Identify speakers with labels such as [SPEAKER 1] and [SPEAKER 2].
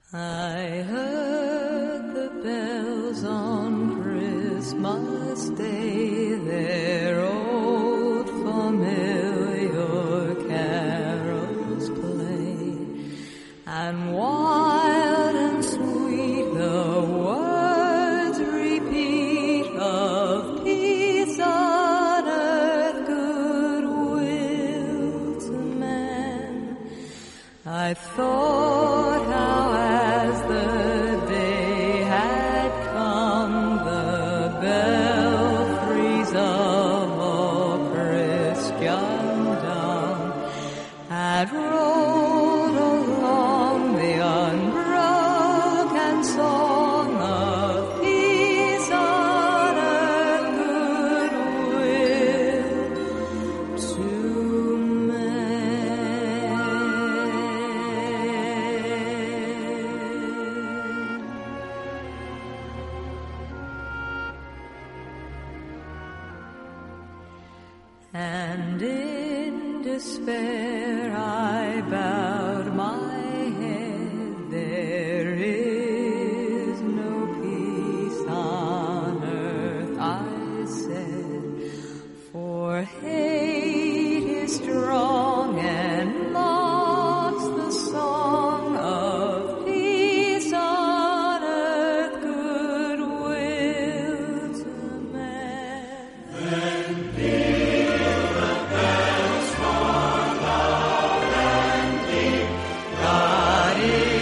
[SPEAKER 1] I heard the bells on Christmas Day, their old familiar carols play, and wild and sweet the words repeat of peace on earth, goodwill to men. I thought how as the day had come, the belfries of all Christendom had rolled along the unbroken song of peace on earth, goodwill to and in despair I bowed my head. There is no peace on earth, I said, for hate is strong and mocks the song of peace on earth, goodwill to men. God is